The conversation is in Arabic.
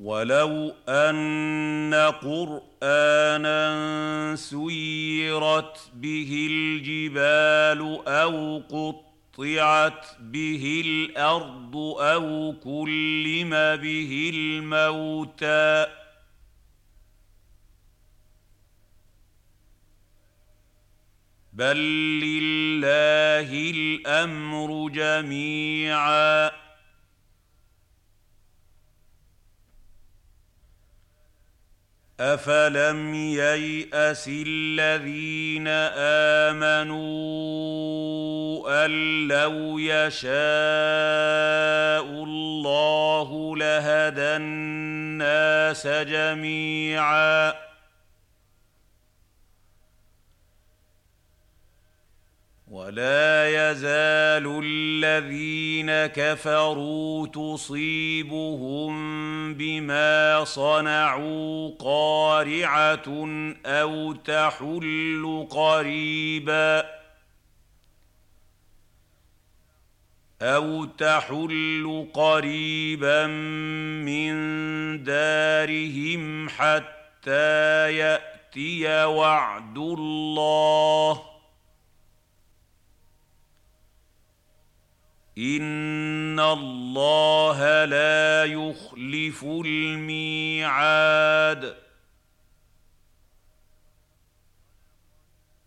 وَلَوْ أَنَّ قُرْآنًا سُيِّرَتْ بِهِ الْجِبَالُ أَوْ قُطِّعَتْ بِهِ الْأَرْضُ أَوْ كُلِّمَ بِهِ الْمَوْتَىٰ بَل لِّلَّهِ الْأَمْرُ جَمِيعًا أَفَلَمْ يَيْأَسِ الَّذِينَ آمَنُوا أَن لَّوْ يَشَاءُ اللَّهُ لَهَدَى النَّاسَ جَمِيعًا وَلَا يَزَالُ الَّذِينَ كَفَرُوا تُصِيبُهُم بِمَا صَنَعُوا قَارِعَةٌ أَوْ تَحُلُّ قَرِيبًا مِّن دَارِهِمْ حَتَّىٰ يَأْتِيَ وَعْدُ اللَّهِ ۚ إِنَّ اللَّهَ لَا يُخْلِفُ الْمِيعَادَ